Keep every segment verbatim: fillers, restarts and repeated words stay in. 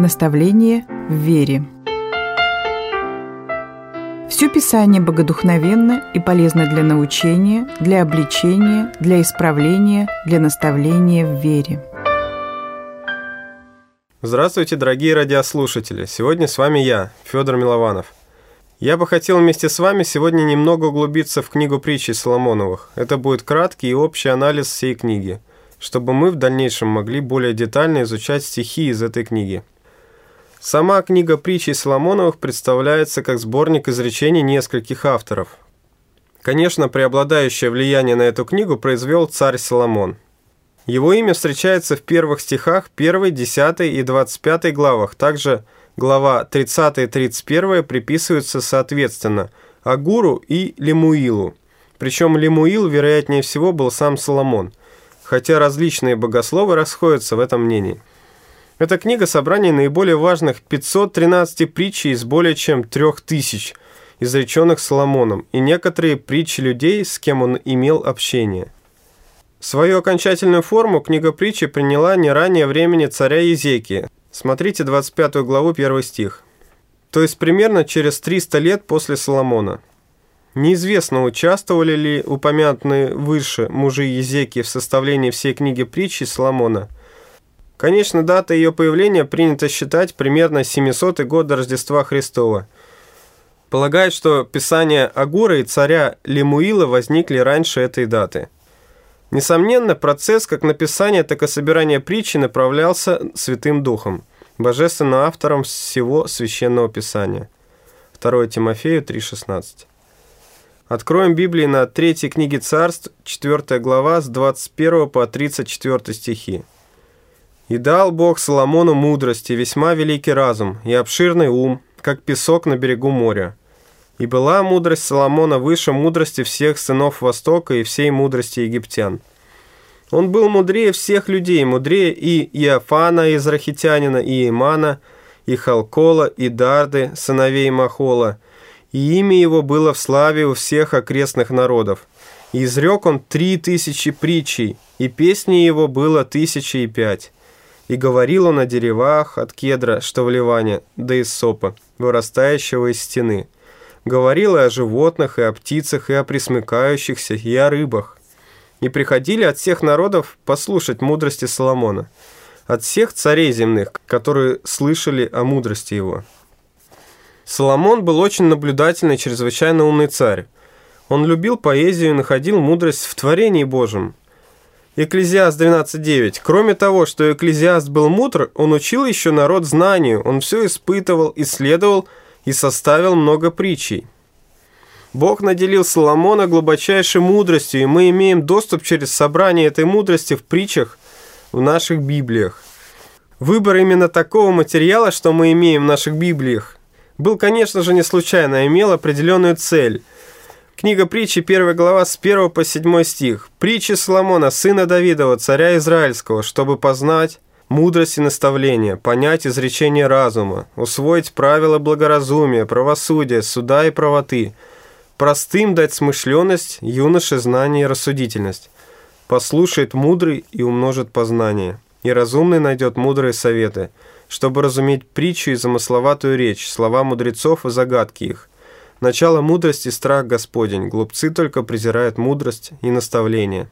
Наставление в вере. Все Писание богодухновенно и полезно для научения, для обличения, для исправления, для наставления в вере. Здравствуйте, дорогие радиослушатели! Сегодня с вами я, Федор Милованов. Я бы хотел вместе с вами сегодня немного углубиться в книгу притчей Соломоновых. Это будет краткий и общий анализ всей книги, чтобы мы в дальнейшем могли более детально изучать стихи из этой книги. Сама книга притчей Соломоновых представляется как сборник изречений нескольких авторов. Конечно, преобладающее влияние на эту книгу произвел царь Соломон. Его имя встречается в первых стихах первой, десятой и двадцать пятой главах. Также глава тридцатая и тридцать первая приписываются соответственно Агуру и Лемуилу. Причем Лемуил, вероятнее всего, был сам Соломон, хотя различные богословы расходятся в этом мнении. Эта книга – собрание наиболее важных пятисот тринадцати притчей из более чем трех тысяч, изреченных Соломоном, и некоторые притчи людей, с кем он имел общение. Свою окончательную форму книга притчи приняла не ранее времени царя Езекии. Смотрите двадцать пятую главу, первый стих. То есть примерно через триста лет после Соломона. Неизвестно, участвовали ли упомянутые выше мужи Езекии в составлении всей книги притчи Соломона. Конечно, дата ее появления принято считать примерно семисотый год до Рождества Христова. Полагают, что писания Агура и царя Лемуила возникли раньше этой даты. Несомненно, процесс как написания, так и собирания притчи направлялся Святым Духом, божественным автором всего Священного Писания. второе Тимофею три шестнадцать. Откроем Библию на третьей книге Царств, четвёртая глава, с двадцать первого по тридцать четвёртый стихи. «И дал Бог Соломону мудрости, весьма великий разум, и обширный ум, как песок на берегу моря. И была мудрость Соломона выше мудрости всех сынов Востока и всей мудрости египтян. Он был мудрее всех людей, мудрее и Иофана Израхитянина, и Имана, и Халкола, и Дарды, сыновей Махола, и имя его было в славе у всех окрестных народов. И изрек он три тысячи притчей, и песни его было тысячи и пять. И говорил он о деревах от кедра, что в Ливане, до иссопа, вырастающего из стены. Говорил и о животных, и о птицах, и о пресмыкающихся, и о рыбах. И приходили от всех народов послушать мудрости Соломона, от всех царей земных, которые слышали о мудрости его». Соломон был очень наблюдательный, чрезвычайно умный царь. Он любил поэзию и находил мудрость в творении Божьем. Экклезиаст двенадцать девять. Кроме того, что Экклезиаст был мудр, он учил еще народ знанию, он все испытывал, исследовал и составил много притчей. Бог наделил Соломона глубочайшей мудростью, и мы имеем доступ через собрание этой мудрости в притчах в наших Библиях. Выбор именно такого материала, что мы имеем в наших Библиях, был, конечно же, не случайно, а имел определенную цель. Книга притчи, первая глава, с первого по седьмой стих. «Притчи Соломона, сына Давидова, царя Израильского, чтобы познать мудрость и наставление, понять изречение разума, усвоить правила благоразумия, правосудия, суда и правоты, простым дать смышленность, юноше знание и рассудительность. Послушает мудрый и умножит познание, и разумный найдет мудрые советы, чтобы разуметь притчу и замысловатую речь, слова мудрецов и загадки их. Начало мудрости – страх Господень, глупцы только презирают мудрость и наставление».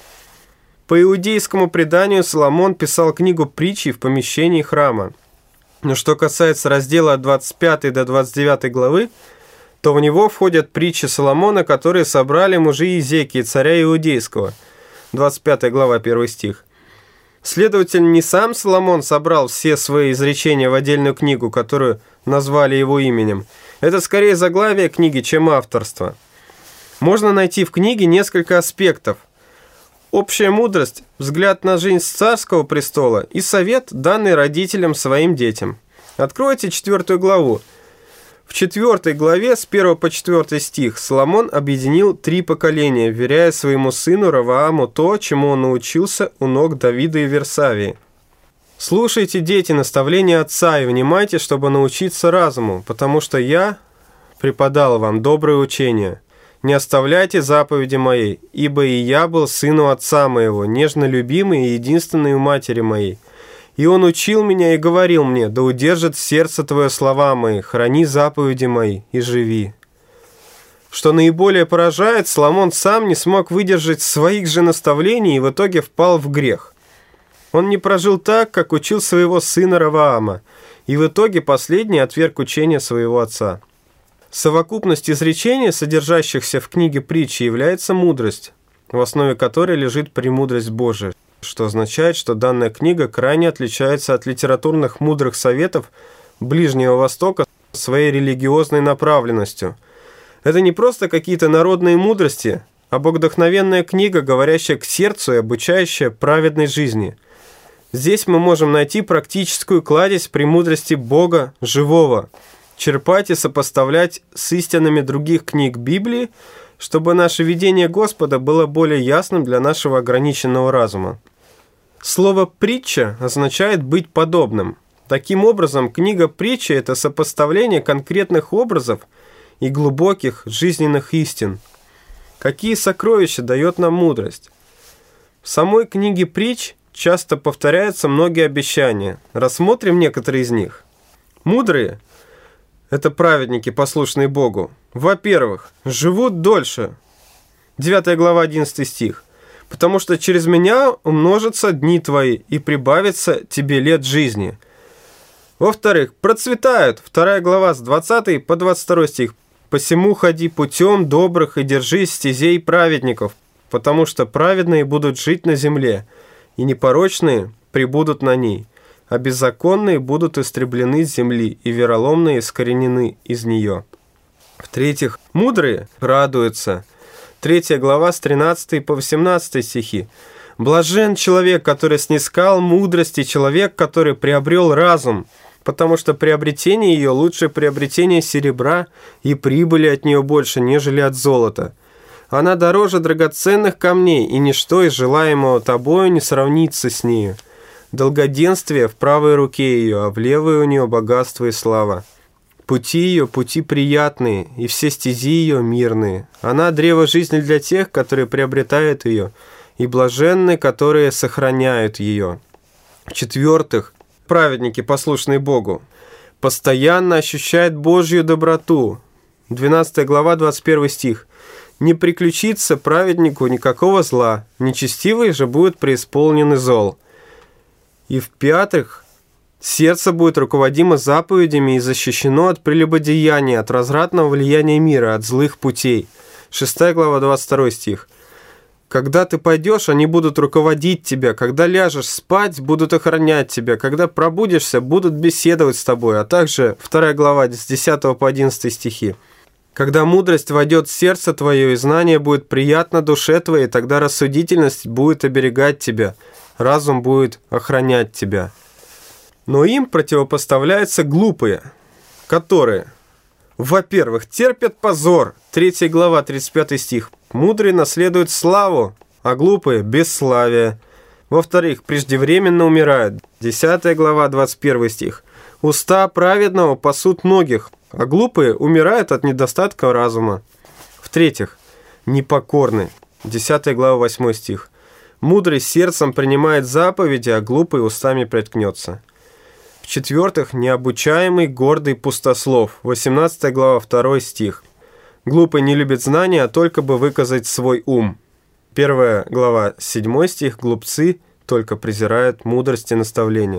По иудейскому преданию Соломон писал книгу притчей в помещении храма. Но что касается раздела от двадцать пятой до двадцать девятой главы, то в него входят притчи Соломона, которые собрали мужи Езекии, царя Иудейского. двадцать пятая глава, первый стих. Следовательно, не сам Соломон собрал все свои изречения в отдельную книгу, которую назвали его именем. Это скорее заглавие книги, чем авторство. Можно найти в книге несколько аспектов. Общая мудрость, взгляд на жизнь с царского престола и совет, данный родителям своим детям. Откройте четвертую главу. В четвертой главе с первого по четвёртый стих Соломон объединил три поколения, вверяя своему сыну Ровоаму то, чему он научился у ног Давида и Версавии. «Слушайте, дети, наставления отца, и внимайте, чтобы научиться разуму, потому что я преподал вам доброе учение. Не оставляйте заповеди моей, ибо и я был сыну отца моего, нежно любимый и единственный у матери моей. И он учил меня и говорил мне: да удержит сердце твое слова мои, храни заповеди мои и живи. Что наиболее поражает, Соломон сам не смог выдержать своих же наставлений и в итоге впал в грех. Он не прожил так, как учил своего сына Ровоама, и в итоге последний отверг учение своего отца. Совокупность изречений, содержащихся в книге притчи, является мудрость, в основе которой лежит премудрость Божия, что означает, что данная книга крайне отличается от литературных мудрых советов Ближнего Востока своей религиозной направленностью. Это не просто какие-то народные мудрости, а богодухновенная книга, говорящая к сердцу и обучающая праведной жизни. Здесь мы можем найти практическую кладезь премудрости Бога живого, черпать и сопоставлять с истинами других книг Библии, чтобы наше видение Господа было более ясным для нашего ограниченного разума. Слово «притча» означает «быть подобным». Таким образом, книга «Притча» — это сопоставление конкретных образов и глубоких жизненных истин. Какие сокровища дает нам мудрость? В самой книге «Притч» часто повторяются многие обещания. Рассмотрим некоторые из них. Мудрые — это праведники, послушные Богу. Во-первых, живут дольше. девятая глава, одиннадцатый стих. «Потому что через меня умножатся дни твои, и прибавится тебе лет жизни». Во-вторых, процветают. вторая глава с двадцатого по двадцать второй стих. «Посему ходи путем добрых и держись стезей праведников, потому что праведные будут жить на земле, и непорочные пребудут на ней, а беззаконные будут истреблены с земли, и вероломные искоренены из нее». В-третьих, мудрые радуются. третья глава с тринадцатого по восемнадцатый стихи. «Блажен человек, который снискал мудрость, и человек, который приобрел разум, потому что приобретение ее лучше приобретения серебра, и прибыли от нее больше, нежели от золота. Она дороже драгоценных камней, и ничто из желаемого тобою не сравнится с нею. Долгоденствие в правой руке ее, а в левой у нее богатство и слава. Пути ее – пути приятные, и все стези ее мирные. Она – древо жизни для тех, которые приобретают ее, и блаженны, которые сохраняют ее». В-четвертых, праведники, послушные Богу, постоянно ощущают Божью доброту. двенадцатая глава, двадцать первый стих. «Не приключится праведнику никакого зла, нечестивые же будут преисполнены зол». И в-пятых, сердце будет руководимо заповедями и защищено от прелюбодеяния, от развратного влияния мира, от злых путей. шестая глава, двадцать второй стих. «Когда ты пойдешь, они будут руководить тебя, когда ляжешь спать, будут охранять тебя, когда пробудишься, будут беседовать с тобой», а также вторая глава с десятого по одиннадцатый стихи. «Когда мудрость войдет в сердце твое, и знание будет приятно душе твоей, тогда рассудительность будет оберегать тебя, разум будет охранять тебя». Но им противопоставляются глупые, которые, во-первых, терпят позор, третья глава, тридцать пятый стих. «Мудрые наследуют славу, а глупые – бесславие». Во-вторых, преждевременно умирают, десятая глава, двадцать первый стих. «Уста праведного пасут многих, а глупые умирают от недостатка разума». В-третьих, непокорны, десятая глава, восьмой стих. «Мудрый сердцем принимает заповеди, а глупый устами приткнется». В-четвертых, необучаемый, гордый пустослов, восемнадцатая глава, второй стих. «Глупый не любит знания, а только бы выказать свой ум». первая глава, седьмой стих. «Глупцы только презирают мудрость и наставления».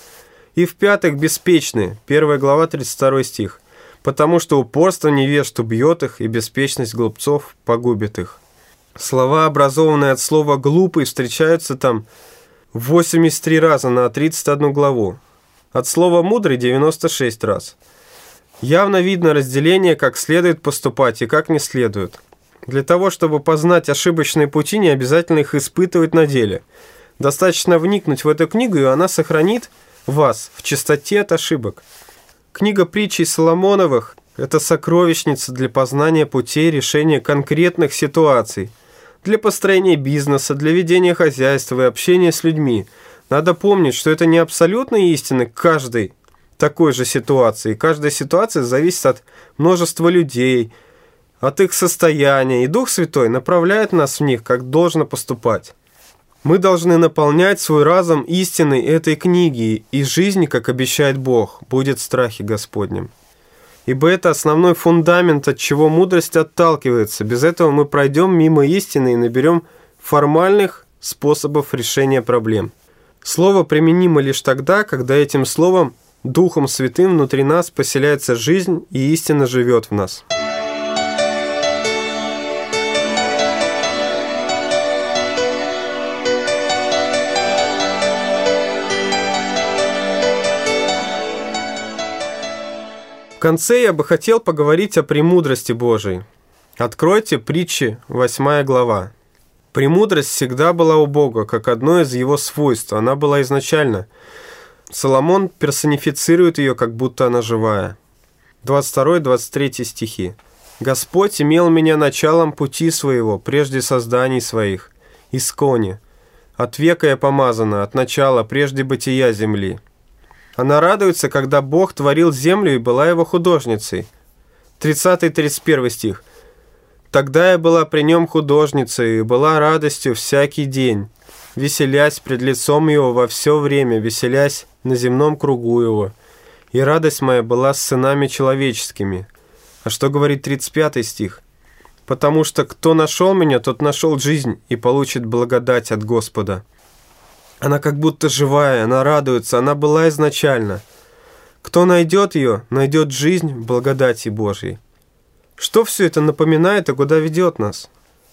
И в-пятых, беспечны, первая глава, тридцать второй стих. «Потому что упорство невежд убьет их, и беспечность глупцов погубит их». Слова, образованные от слова «глупый», встречаются там восемьдесят три раза на тридцать одну главу. От слова «мудрый» девяносто шесть раз. Явно видно разделение, как следует поступать и как не следует. Для того, чтобы познать ошибочные пути, не обязательно их испытывать на деле. Достаточно вникнуть в эту книгу, и она сохранит вас в чистоте от ошибок. Книга притчей Соломоновых – это сокровищница для познания путей решения конкретных ситуаций, для построения бизнеса, для ведения хозяйства и общения с людьми. Надо помнить, что это не абсолютные истины каждой такой же ситуации. Каждая ситуация зависит от множества людей, от их состояния, и Дух Святой направляет нас в них, как должно поступать. Мы должны наполнять свой разум истиной этой книги, и жизнь, как обещает Бог, будет в страхе Господнем. Ибо это основной фундамент, от чего мудрость отталкивается. Без этого мы пройдем мимо истины и наберем формальных способов решения проблем. Слово применимо лишь тогда, когда этим словом, Духом Святым, внутри нас поселяется жизнь и истина живет в нас. В конце я бы хотел поговорить о премудрости Божией. Откройте Притчи, восьмая глава. Премудрость всегда была у Бога, как одно из Его свойств. Она была изначально. Соломон персонифицирует ее, как будто она живая. двадцать второй — двадцать третий стихи. «Господь имел меня началом пути своего, прежде созданий своих, искони. От века я помазана, от начала, прежде бытия земли». Она радуется, когда Бог творил землю и была его художницей. тридцатый — тридцать первый стих. «Тогда я была при нем художницей, и была радостью всякий день, веселясь пред лицом его во все время, веселясь на земном кругу его. И радость моя была с сынами человеческими». А что говорит тридцать пятый стих? «Потому что кто нашел меня, тот нашел жизнь и получит благодать от Господа». Она как будто живая, она радуется, она была изначально. Кто найдет ее, найдет жизнь в благодати Божьей. Что все это напоминает и куда ведет нас?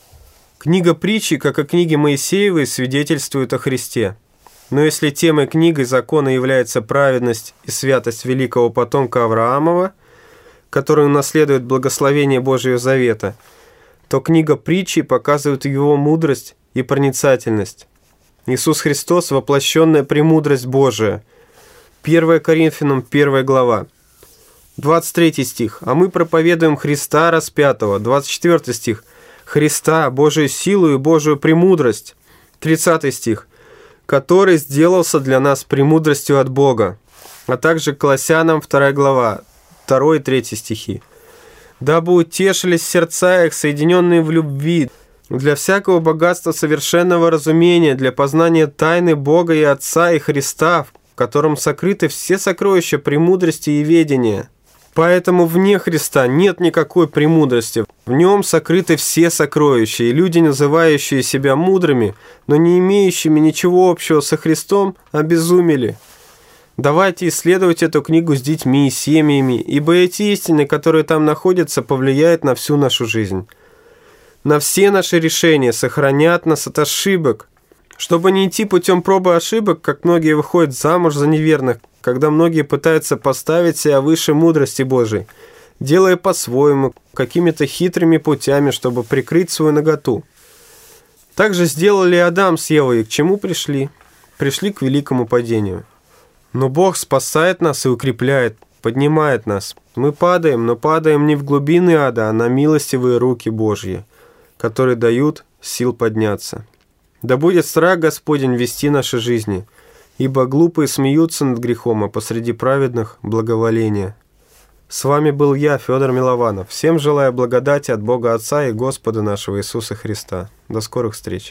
Книга Притчи, как и книги Моисеевой, свидетельствует о Христе. Но если темой книги закона является праведность и святость великого потомка Авраамова, который унаследует благословение Божьего Завета, то книга Притчи показывает его мудрость и проницательность. Иисус Христос – воплощенная премудрость Божия. первое Коринфянам, первая глава. двадцать третий стих. «А мы проповедуем Христа распятого». двадцать четвёртый стих. «Христа, Божию силу и Божию премудрость». тридцатый стих. «Который сделался для нас премудростью от Бога». А также Колоссянам, вторая глава, второй и третий стихи. «Дабы утешились сердца их, соединенные в любви, для всякого богатства совершенного разумения, для познания тайны Бога и Отца и Христа, в котором сокрыты все сокровища премудрости и ведения. Поэтому вне Христа нет никакой премудрости. В нем сокрыты все сокровища, и люди, называющие себя мудрыми, но не имеющими ничего общего со Христом, обезумели». Давайте исследовать эту книгу с детьми и семьями, ибо эти истины, которые там находятся, повлияют на всю нашу жизнь. На все наши решения, сохранят нас от ошибок. Чтобы не идти путем пробы ошибок, как многие выходят замуж за неверных, когда многие пытаются поставить себя выше мудрости Божией, делая по-своему, какими-то хитрыми путями, чтобы прикрыть свою наготу. Так же сделали Адам с Евой, и к чему пришли? Пришли к великому падению. Но Бог спасает нас и укрепляет, поднимает нас. Мы падаем, но падаем не в глубины ада, а на милостивые руки Божьи, которые дают сил подняться. Да будет страх Господень вести наши жизни, ибо глупые смеются над грехом, а посреди праведных благоволение. С вами был я, Федор Милованов. Всем желаю благодати от Бога Отца и Господа нашего Иисуса Христа. До скорых встреч.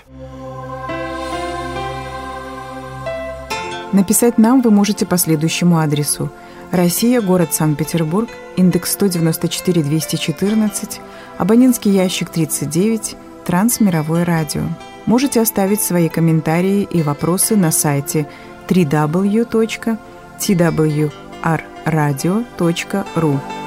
Написать нам вы можете по следующему адресу: Россия, город Санкт-Петербург, индекс сто девяносто четыре двести четырнадцать, абонентский ящик тридцать девять, Трансмировое радио. Можете оставить свои комментарии и вопросы на сайте дабл ю дабл ю дабл ю точка ти дабл ю ар радио точка ру.